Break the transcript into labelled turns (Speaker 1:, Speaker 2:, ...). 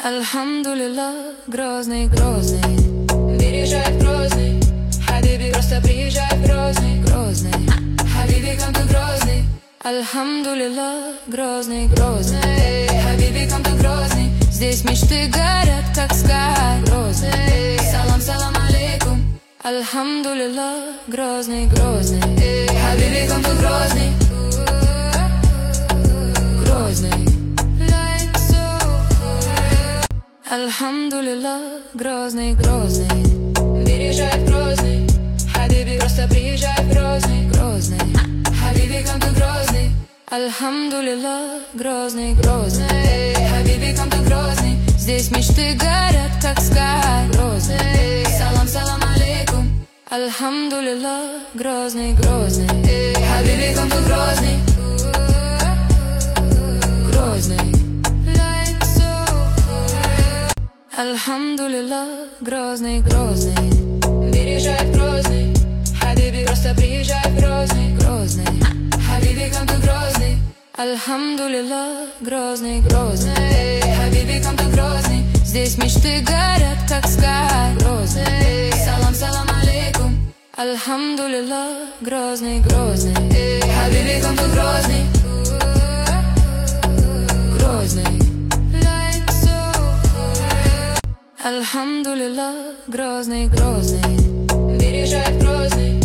Speaker 1: Альхамдулилlah, Грозный, Грозный переезжает Грозный. Хабиби, просто приезжай в Грозный, Грозный. Хабиби, come to Грозный. Альхамдулилlah, Грозный, Грозный. Хабиби, come to Грозный. Здесь мечты горят, как скай, Грозный. Салам, салам алейкум. Альхамдулилlah, Грозный, Грозный. Хабиби, come to Грозный. Грозный. Альхамдулилlah, Грозный, Грозный переезжает Грозный. Хабиби, просто приезжай в Грозный, Грозный. Хабиби, come to Грозный. Альхамдулилlah, Грозный, Грозный. Хабиби, come to Грозный. Здесь мечты горят, как скай, Грозный. Салам, салам алейкум. Альхамдулилlah, Грозный, Грозный. Хабиби, come to Грозный. Грозный. Альхамдулилlah, Грозный, Грозный переезжает Грозный. Хабиби, просто приезжай в Грозный, Грозный. Хабиби, come to Грозный. Альхамдулилlah, Грозный, Грозный. Хабиби, come to Грозный. Здесь мечты горят, как скай, Грозный. Салам, салам алейкум. Альхамдулилlah, Грозный, Грозный. Хабиби, come to Грозный. Грозный. Альхамдулилlah, Грозный, Грозный переезжает Грозный.